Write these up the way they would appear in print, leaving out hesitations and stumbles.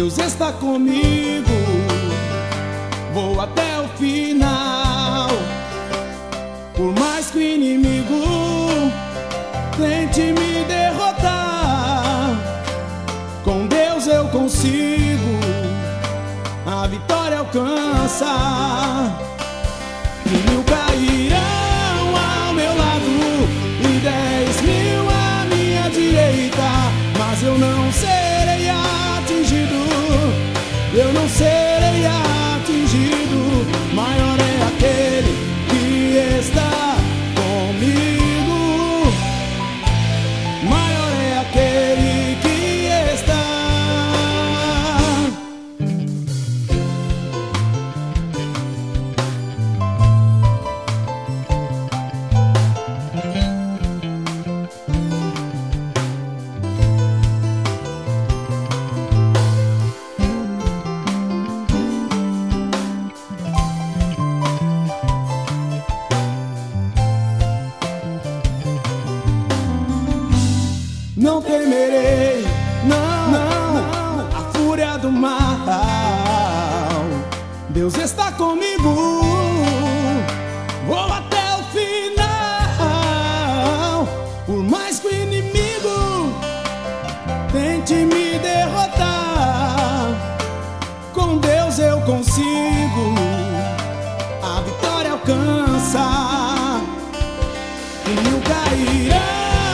Deus está comigo, vou até o final. Por mais que o inimigo tente me derrotar, com Deus eu consigo a vitória alcançar. 1000 cairão ao meu lado e 10.000 à minha direita, mas eu não serei atingido, eu não serei atingido. Maior é aquele que está comigo, maior é aquele que está. Não temerei, não, a fúria do mal. Deus está comigo, vou até o final. Por mais que o inimigo tente me derrotar, com Deus eu consigo a vitória alcançar. 1000 cairão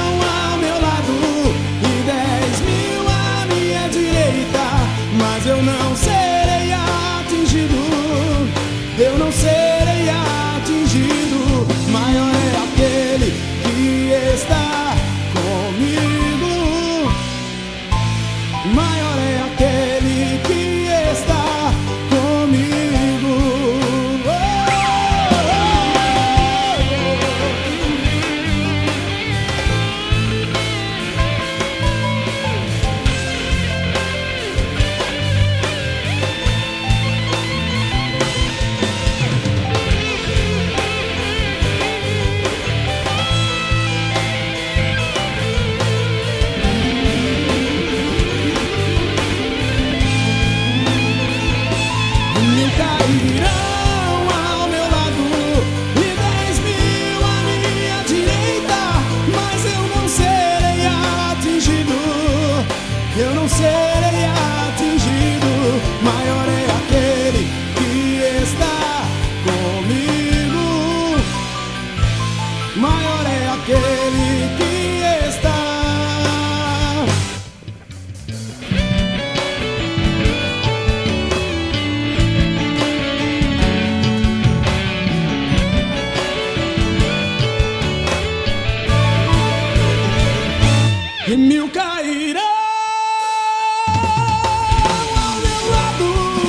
mas eu não serei atingido, eu não serei atingido. Maior é aquele que está comigo, maior é aquele que está comigo. Cairão ao meu lado e 10.000 à minha direita, mas eu não serei atingido, eu não serei atingido. Maior é aquele que está comigo, maior é aquele que está. E 1000 cairão ao meu lado,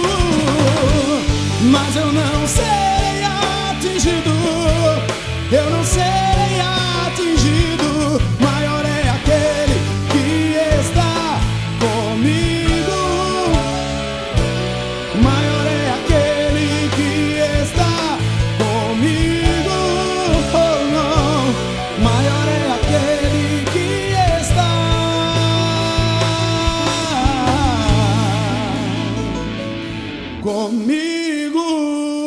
mas eu não serei atingido, eu não serei atingido. Maior é aquele que está comigo, maior é aquele que está comigo. Oh, não. Maior é aquele que comigo.